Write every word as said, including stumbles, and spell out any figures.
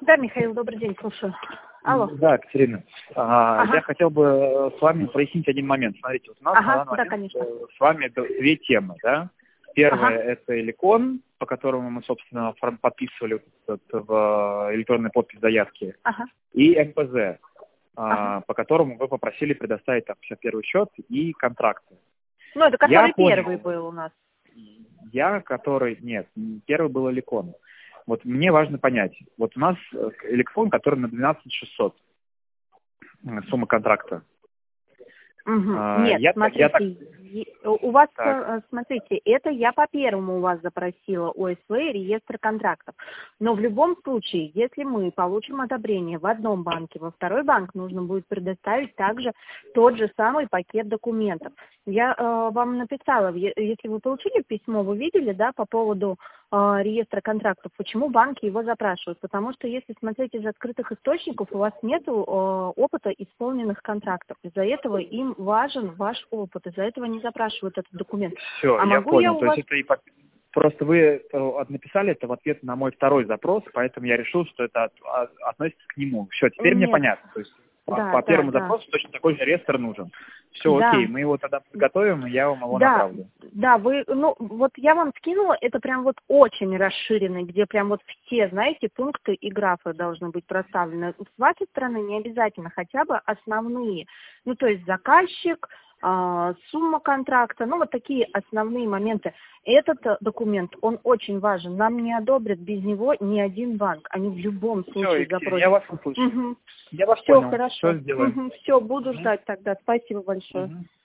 Да, Михаил, добрый день, слушаю. Алло. Да, Катерина. А, Ага. Я хотел бы с вами прояснить один момент. Смотрите, вот у нас Ага, на данный да, момент конечно. с вами две темы, да? Первая Ага. это Эликон, по которому мы, собственно, фор- подписывали вот этот, в электронный подпись заявки, Ага. и эм пэ зэ, а, Ага. по которому вы попросили предоставить там пятьдесят первый счет и контракты. Ну, это Я который первый понял. был у нас. Я, который... Нет, первый был Эликон. Вот мне важно понять. Вот у нас э, Эликон, который на двенадцать шестьсот, э, сумма контракта. Мгм. А, Нет, я, так- я так... смотрите, е- у вас, Так. э, смотрите, это я по первому у вас запросила о эс вэ, реестр контрактов. Но в любом случае, если мы получим одобрение в одном банке, во второй банк нужно будет предоставить также тот же самый пакет документов. Я э, вам написала, е- если вы получили письмо, вы видели, да, по поводу э, реестра контрактов, почему банки его запрашивают? Потому что если смотреть из открытых источников, у вас нет опыта исполненных контрактов. Из-за этого им важен ваш опыт, из-за этого они запрашивают этот документ. Все, А я могу понял. я у То вас... есть это и по- просто вы э, написали это в ответ на мой второй запрос, поэтому я решил, что это от- от- относится к нему. Все, теперь мне Нет, понятно. То есть по, да, по да, первому да, запросу точно такой же реестр нужен. Все, окей, да. мы его тогда подготовим, и я вам его Да, направлю. да, вы, ну, вот я вам скинула, это прям вот очень расширенный, где прям вот все, знаете, пункты и графы должны быть проставлены. С вашей стороны не обязательно, хотя бы основные. Ну, то есть заказчик, а, сумма контракта, ну, вот такие основные моменты. Этот э, документ, он очень важен. Нам не одобрят без него ни один банк. Они в любом Все, случае Екатерина, я запросят. вас услышал. Угу. Я вас Все понял. Все хорошо. сделаем. Угу. Все, буду Мгм. ждать тогда. Спасибо большое. Мгм.